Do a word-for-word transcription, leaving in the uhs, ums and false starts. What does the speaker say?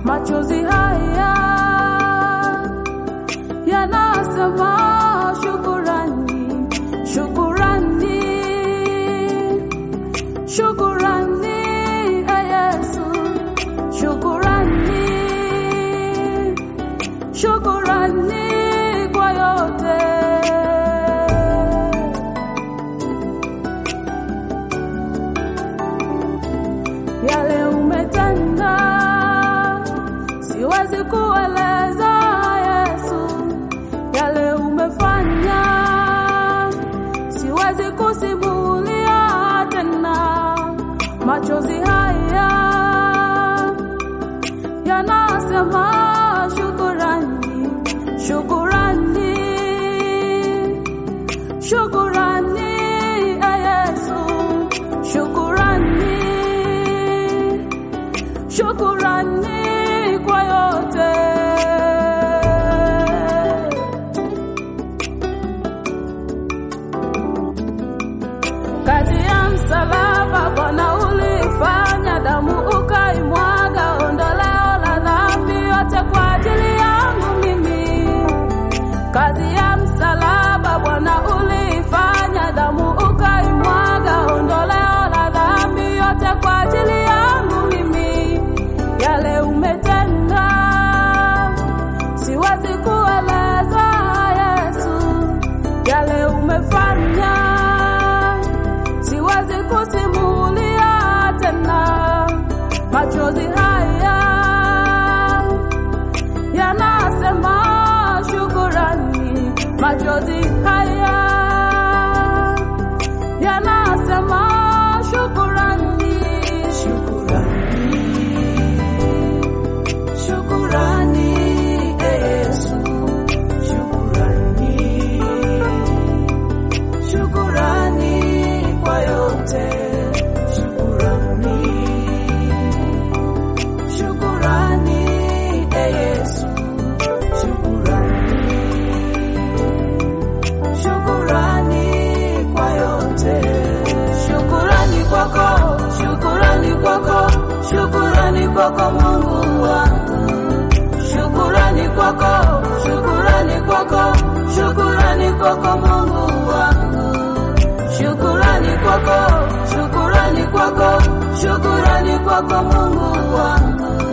machozi haya yanasema shukurani, shukurani, shukurani e Yesu, shukurani, shukurani kwa yote. Yale umetenda siwezi kueleza Yesu, yale umefanya siwezi kusimulia tena. Machozi haya yanasema shukurani, shukurani, shukurani e Yesu, shukurani, shukurani kwa yote. Kazi ya msalaba Bwana ulifanya, damu ukaimwaga, ondoleo la dhambi yote kwa ajili yangu mimi. Kazi ya msalaba Bwana ulifanya, damu ukaimwaga, ondoleo la dhambi yote kwa ajili yangu mimi. Yale umetenda siwezi kueleza Yesu, yale umefanya siwezi kusimulia tena. Machozi haya yanasema shukurani, machozi haya yanasema shukurani, shukurani, shukurani e Yesu, shukurani, shukurani kwa yote, shukurani, shukurani e Yesu, shukurani, shukurani kwa yote. Shukurani kwako, shukurani kwako, shukurani kwako Mungu wangu. Shukurani kwako, shukurani kwako, shukurani kwako Mungu wangu. Shukurani kwako, shukurani kwako, shukurani kwako Mungu wangu.